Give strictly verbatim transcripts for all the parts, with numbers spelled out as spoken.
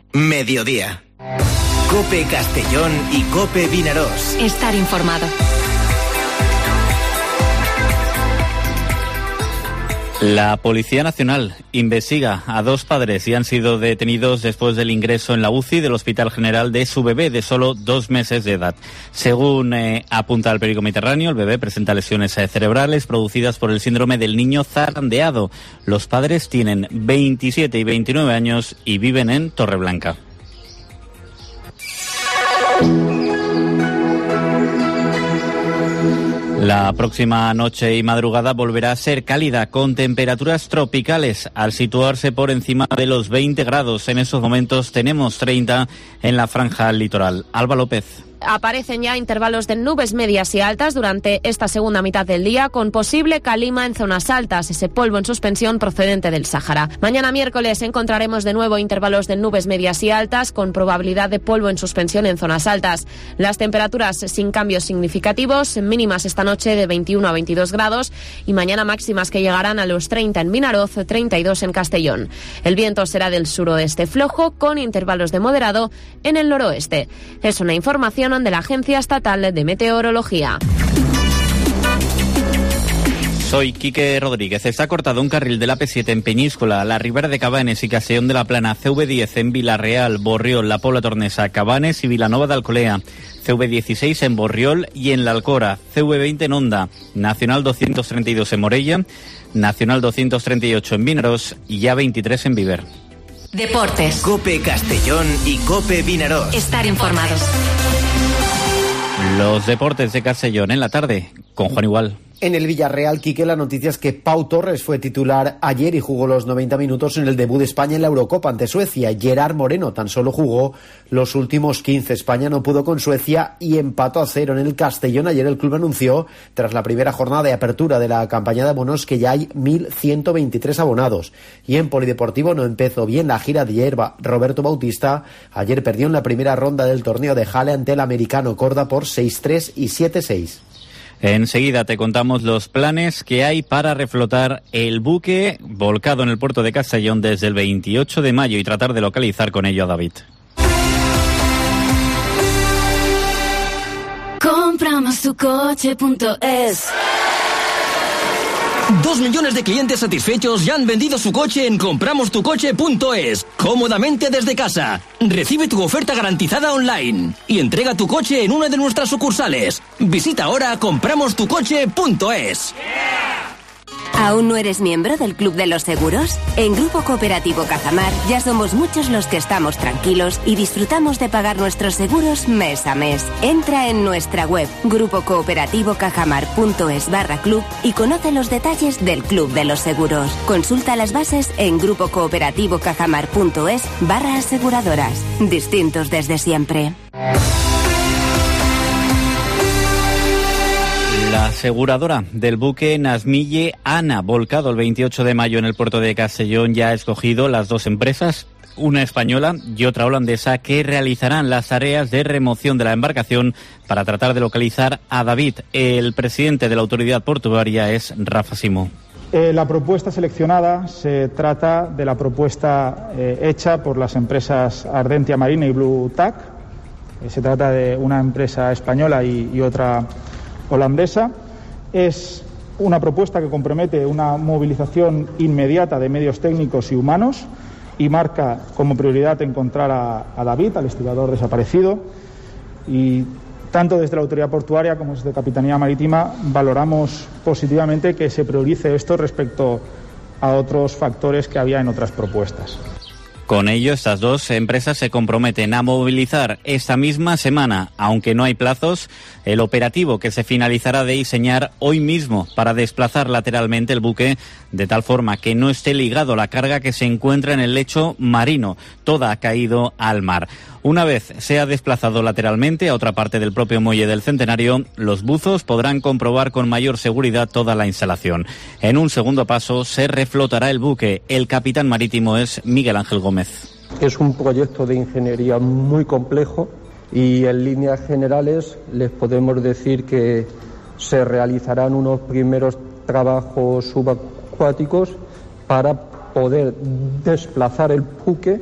Mediodía. COPE Castellón y COPE Vinarós. Estar informado. La Policía Nacional investiga a dos padres y han sido detenidos después del ingreso en la U C I del Hospital General de su bebé de solo dos meses de edad. Según eh, apunta el periódico Mediterráneo, el bebé presenta lesiones cerebrales producidas por el síndrome del niño zarandeado. Los padres tienen veintisiete y veintinueve años y viven en Torreblanca. La próxima noche y madrugada volverá a ser cálida, con temperaturas tropicales, al situarse por encima de los veinte grados. En esos momentos tenemos treinta en la franja litoral. Alba López. Aparecen ya intervalos de nubes medias y altas durante esta segunda mitad del día, con posible calima en zonas altas, ese polvo en suspensión procedente del Sáhara. Mañana miércoles encontraremos de nuevo intervalos de nubes medias y altas, con probabilidad de polvo en suspensión en zonas altas. Las temperaturas sin cambios significativos, mínimas esta noche de veintiuno a veintidós grados y mañana máximas que llegarán a los treinta en Vinaroz, treinta y dos en Castellón. El viento será del suroeste flojo, con intervalos de moderado en el noroeste. Es una información de la Agencia Estatal de Meteorología. Soy Quique Rodríguez. Está cortado un carril de la P siete en Peñíscola, la Ribera de Cabanes y Castellón de la Plana, C V diez en Villarreal, Borriol, La Pobla Tornesa, Cabanes y Vilanova de Alcolea, C V dieciséis en Borriol y en La Alcora, C V veinte en Onda, Nacional doscientos treinta y dos en Morella, Nacional doscientos treinta y ocho en Vinaroz y A veintitrés en Viver. Deportes. COPE Castellón y COPE Vinarós. Estar informados. Los deportes de Castellón en la tarde, con Juan Igual. En el Villarreal, Quique, la noticia es que Pau Torres fue titular ayer y jugó los noventa minutos en el debut de España en la Eurocopa ante Suecia. Gerard Moreno tan solo jugó los últimos quince. España no pudo con Suecia y empató a cero en el Castellón. Ayer el club anunció, tras la primera jornada de apertura de la campaña de abonos, que ya hay mil ciento veintitrés abonados. Y en Polideportivo no empezó bien la gira de hierba. Roberto Bautista ayer perdió en la primera ronda del torneo de Halle ante el americano Corda por seis tres y siete seis. Enseguida te contamos los planes que hay para reflotar el buque volcado en el puerto de Castellón desde el veintiocho de mayo y tratar de localizar con ello a David. Compramos tu coche punto es. Dos millones de clientes satisfechos ya han vendido su coche en compramos tu coche punto es, cómodamente desde casa. Recibe tu oferta garantizada online y entrega tu coche en una de nuestras sucursales. Visita ahora compramos tu coche punto es. ¿Aún no eres miembro del Club de los Seguros? En Grupo Cooperativo Cajamar ya somos muchos los que estamos tranquilos y disfrutamos de pagar nuestros seguros mes a mes. Entra en nuestra web grupo cooperativo cajamar punto es barra club y conoce los detalles del Club de los Seguros. Consulta las bases en grupo cooperativo cajamar punto es barra aseguradoras. Distintos desde siempre. La aseguradora del buque Nasmille Ana, volcado el veintiocho de mayo en el puerto de Castellón, ya ha escogido las dos empresas, una española y otra holandesa, que realizarán las tareas de remoción de la embarcación para tratar de localizar a David. El presidente de la autoridad portuaria es Rafa Simó. Eh, la propuesta seleccionada se trata de la propuesta eh, hecha por las empresas Ardentia Marina y Blue Tac. Eh, se trata de una empresa española y, y otra holandesa. Es una propuesta que compromete una movilización inmediata de medios técnicos y humanos y marca como prioridad encontrar a, a David, al estibador desaparecido. Y tanto desde la autoridad portuaria como desde Capitanía Marítima valoramos positivamente que se priorice esto respecto a otros factores que había en otras propuestas. Con ello, estas dos empresas se comprometen a movilizar esta misma semana, aunque no hay plazos, el operativo que se finalizará de diseñar hoy mismo para desplazar lateralmente el buque de tal forma que no esté ligado a la carga que se encuentra en el lecho marino. Toda ha caído al mar. Una vez sea desplazado lateralmente a otra parte del propio muelle del Centenario, los buzos podrán comprobar con mayor seguridad toda la instalación. En un segundo paso se reflotará el buque. El capitán marítimo es Miguel Ángel Gómez. Es un proyecto de ingeniería muy complejo y en líneas generales les podemos decir que se realizarán unos primeros trabajos subacuáticos para poder desplazar el buque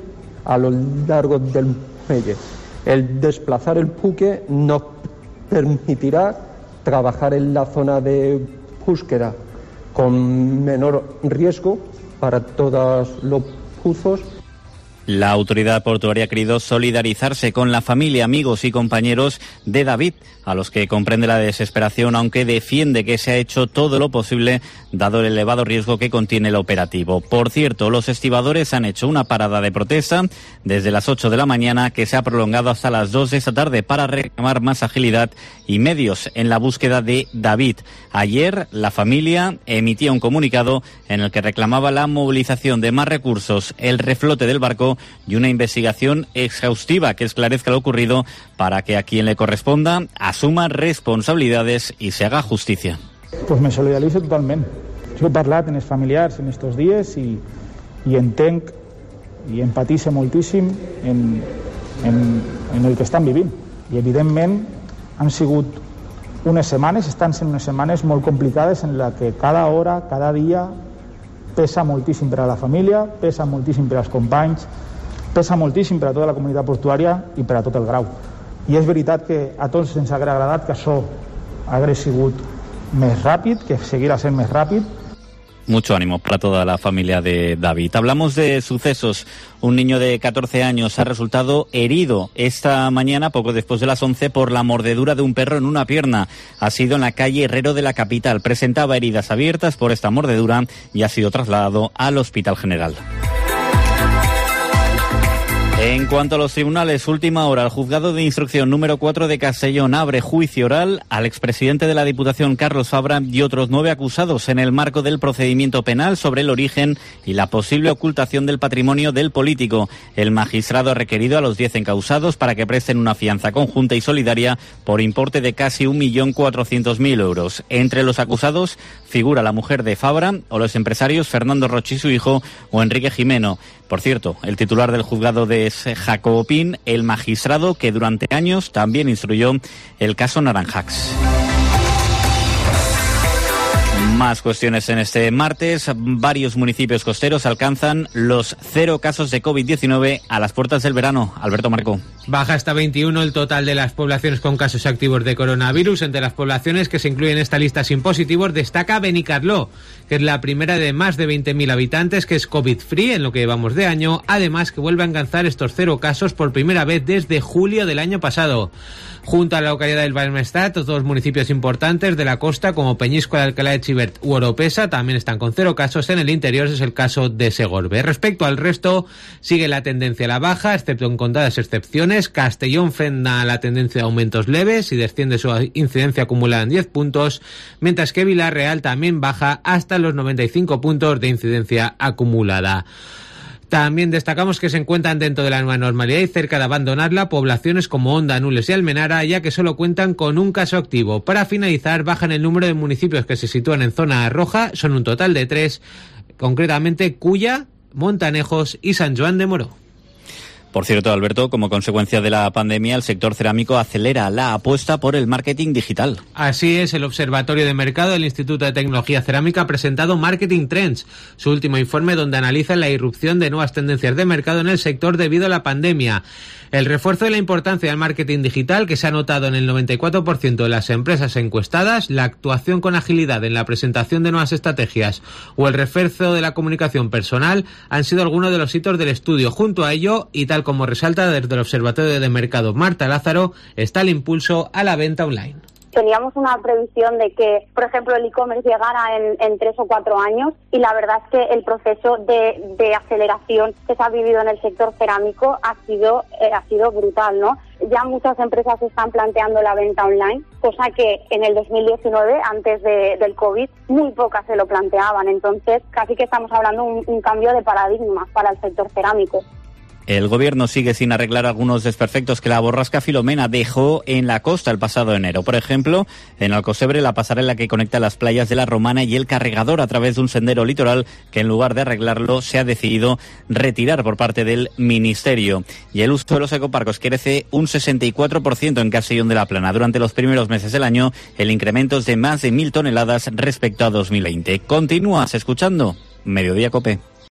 a lo largo del muelle. El desplazar el buque nos permitirá trabajar en la zona de búsqueda con menor riesgo para todos los buzos. La autoridad portuaria ha querido solidarizarse con la familia, amigos y compañeros de David, a los que comprende la desesperación, aunque defiende que se ha hecho todo lo posible dado el elevado riesgo que contiene el operativo. Por cierto, los estibadores han hecho una parada de protesta desde las ocho de la mañana que se ha prolongado hasta las dos de esta tarde para reclamar más agilidad y medios en la búsqueda de David. Ayer la familia emitía un comunicado en el que reclamaba la movilización de más recursos, el reflote del barco y una investigación exhaustiva que esclarezca lo ocurrido para que a quien le corresponda asuma responsabilidades i se haga justicia. Pues me solidarizo totalment. Jo he parlat amb els familiars en estos dies i, i entenc i empatice moltíssim en, en, en el que estan vivint. I evidentment han sigut unes setmanes, estan sent unes setmanes molt complicades en la que cada hora, cada dia pesa moltíssim per a la família, pesa moltíssim per als companys, pesa moltíssim per a tota la comunitat portuària i per a tot el grau. I és veritat que a tots ens hauria agradat que això hagués sigut més ràpid, que seguirà sent més ràpid. Mucho ánimo para toda la familia de David. Hablamos de sucesos. Un niño de catorce años ha resultado herido esta mañana, poco después de las once, por la mordedura de un perro en una pierna. Ha sido en la calle Herrero de la capital. Presentaba heridas abiertas por esta mordedura y ha sido trasladado al Hospital General. En cuanto a los tribunales, última hora, el juzgado de instrucción número cuatro de Castellón abre juicio oral al expresidente de la Diputación, Carlos Fabra, y otros nueve acusados en el marco del procedimiento penal sobre el origen y la posible ocultación del patrimonio del político. El magistrado ha requerido a los diez encausados para que presten una fianza conjunta y solidaria por importe de casi un millón cuatrocientos mil euros. Entre los acusados figura la mujer de Fabra o los empresarios Fernando Roche y su hijo o Enrique Jimeno. Por cierto, el titular del juzgado de Jacobo Pin, el magistrado que durante años también instruyó el caso Naranjax. Más cuestiones en este martes. Varios municipios costeros alcanzan los cero casos de COVID diecinueve a las puertas del verano. Alberto Marco. Baja hasta veintiuno el total de las poblaciones con casos activos de coronavirus. Entre las poblaciones que se incluyen en esta lista sin positivos destaca Benicarló, que es la primera de más de veinte mil habitantes que es COVID-free en lo que llevamos de año. Además, que vuelve a alcanzar estos cero casos por primera vez desde julio del año pasado. Junto a la localidad del Balmestat, otros municipios importantes de la costa como Peñíscola, Alcalá de Xivert u Oropesa también están con cero casos. En el interior es el caso de Segorbe. Respecto al resto, sigue la tendencia a la baja, excepto en contadas excepciones. Castellón frena la tendencia de aumentos leves y desciende su incidencia acumulada en diez puntos, mientras que Villarreal también baja hasta los noventa y cinco puntos de incidencia acumulada. También destacamos que se encuentran dentro de la nueva normalidad y cerca de abandonarla poblaciones como Onda, Nules y Almenara, ya que solo cuentan con un caso activo. Para finalizar, bajan el número de municipios que se sitúan en zona roja, son un total de tres, concretamente Culla, Montanejos y San Joan de Moró. Por cierto, Alberto, como consecuencia de la pandemia, el sector cerámico acelera la apuesta por el marketing digital. Así es, el Observatorio de Mercado del Instituto de Tecnología Cerámica ha presentado Marketing Trends, su último informe donde analiza la irrupción de nuevas tendencias de mercado en el sector debido a la pandemia. El refuerzo de la importancia del marketing digital, que se ha notado en el noventa y cuatro por ciento de las empresas encuestadas, la actuación con agilidad en la presentación de nuevas estrategias o el refuerzo de la comunicación personal han sido algunos de los hitos del estudio. Junto a ello, y tal como resalta desde el Observatorio de Mercado Marta Lázaro, está el impulso a la venta online. Teníamos una previsión de que, por ejemplo, el e-commerce llegara en, en tres o cuatro años y la verdad es que el proceso de, de aceleración que se ha vivido en el sector cerámico ha sido, eh, ha sido brutal, ¿no? Ya muchas empresas están planteando la venta online, cosa que en el dos mil diecinueve, antes de, del COVID, muy pocas se lo planteaban. Entonces, casi que estamos hablando de un, un cambio de paradigma para el sector cerámico. El gobierno sigue sin arreglar algunos desperfectos que la borrasca Filomena dejó en la costa el pasado enero. Por ejemplo, en Alcocebre, la pasarela que conecta las playas de La Romana y el Carregador a través de un sendero litoral que en lugar de arreglarlo se ha decidido retirar por parte del Ministerio. Y el uso de los ecoparcos crece un sesenta y cuatro por ciento en Castellón de la Plana. Durante los primeros meses del año, el incremento es de más de mil toneladas respecto a dos mil veinte. Continúas escuchando Mediodía Cope.